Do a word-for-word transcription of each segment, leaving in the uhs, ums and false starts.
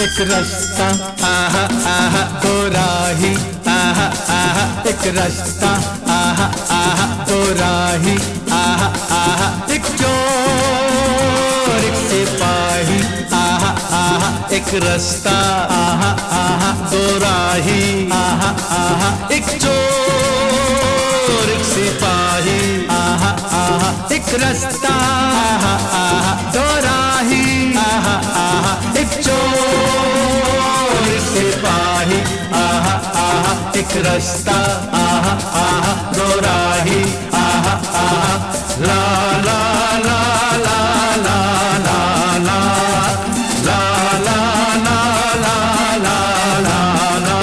एक रास्ता आहा आहा दो राही आहा आहा एक रास्ता आहा आहा दो राही आहा आहा एक चोर एक सिपाही आहा आहा एक रास्ता आहा आहा दो राही आहा आहा एक चोर एक सिपाही आहा आहा एक रास्ता आहा आहा दो राही आहा आहा एक चोर एक सिपाही आहा आहा एक रास्ता आहा आहा दो राही आहा आहा ला ला ला ला ला ला ला ला ला ला ला ला ला।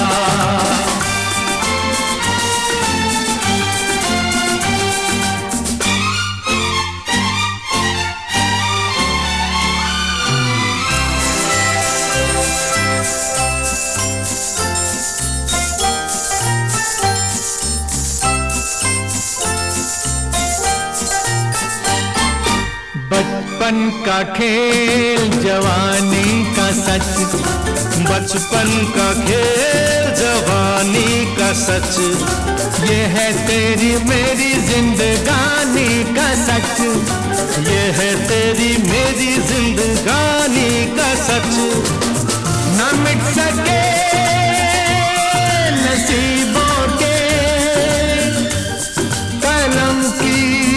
बचपन का खेल जवानी का सच, बचपन का खेल जवानी का सच, ये है तेरी मेरी जिंदगानी का सच, ये है तेरी मेरी जिंदगानी का सच। न मिट सके नसीबों के कलम की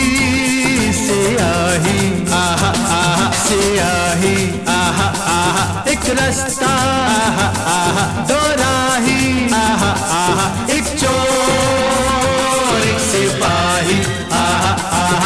सियाही आहा आहा सियाही आहा आहा एक रास्ता आहा आहा दो राही आहा आहा एक चोर एक सिपाही आहा आहा।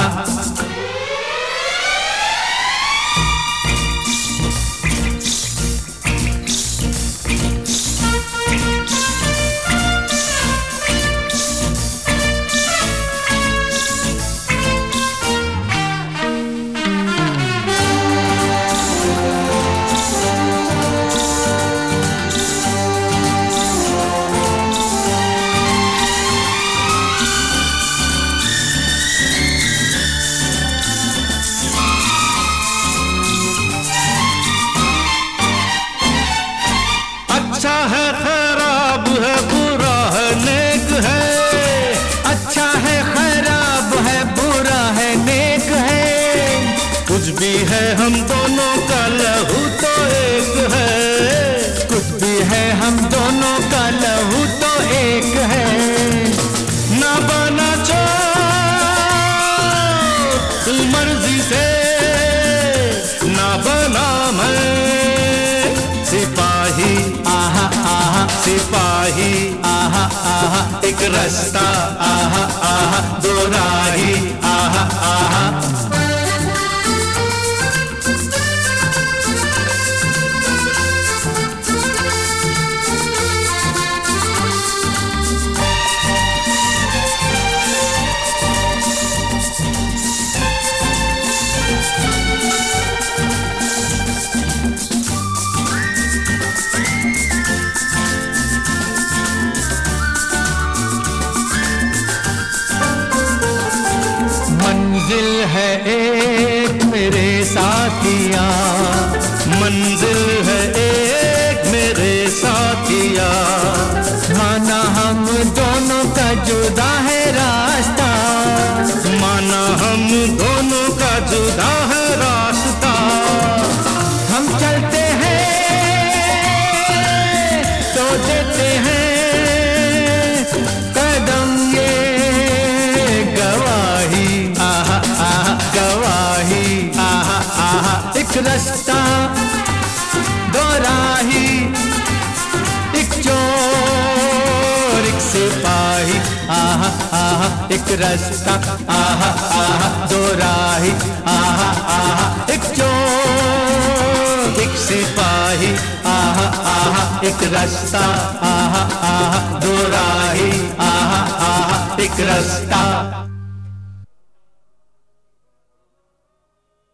अच्छा है खराब है बुरा है नेक है, अच्छा है खराब है बुरा है नेक है, कुछ भी है हम दोनों का लहू तो एक है, कुछ भी है हम दोनों का लहू तो एक है। ना बना चो तू मर्जी से, ना बना मैं सिपाही आहा आहा सिपाही आहा आहा एक रास्ता आहा आहा दो राही आहा आहा। मंजिल है एक मेरे साथिया, मंजिल है एक मेरे साथिया, माना हम दोनों का जुदा है रास्ता, माना हम दोनों का जुदा है रास्ता। हम चलते हैं तो देते हैं कदम ये गवाही आहा आहा गवाही आहा आहा एक रास्ता दो राही एक चोर एक सिपाही आहा आहा एक रास्ता आहा आहा दो राही आहा आहा एक चोर एक सिपाही आहा आहा एक रास्ता आहा आहा दो राही आहा आहा एक रास्ता।